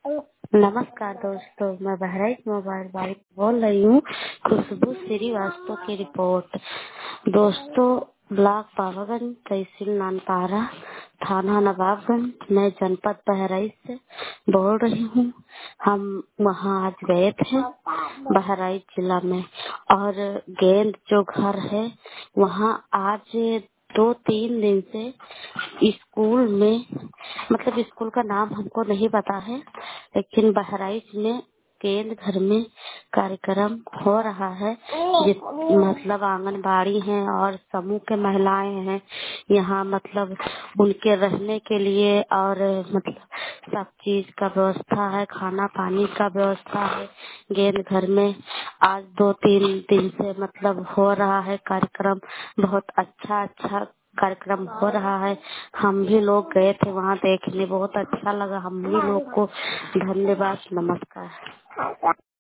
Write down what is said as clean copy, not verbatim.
नमस्कार दोस्तों, मैं बहराइच मोबाइल वाली बोल रही हूँ। खुशबू श्रीवास्तव की रिपोर्ट। दोस्तों, ब्लॉक पावागंज, तहसील नानपारा, थाना नवाबगंज, मैं जनपद बहराइच से बोल रही हूँ। हम वहाँ आज गए थे बहराइच जिला में, और गेंद जो घर है वहाँ आज 2-3 दिन से स्कूल में, मतलब स्कूल का नाम हमको नहीं पता है, लेकिन बहराइच में केंद्र घर में कार्यक्रम हो रहा है। मतलब आंगनबाड़ी है और समूह के महिलाएं हैं यहाँ, मतलब उनके रहने के लिए और मतलब सब चीज का व्यवस्था है, खाना पानी का व्यवस्था है गेंद घर में। आज 2-3 दिन से मतलब हो रहा है कार्यक्रम, बहुत अच्छा कार्यक्रम हो रहा है। हम भी लोग गए थे वहाँ देखने, बहुत अच्छा लगा हम भी लोग को। धन्यवाद, नमस्कार।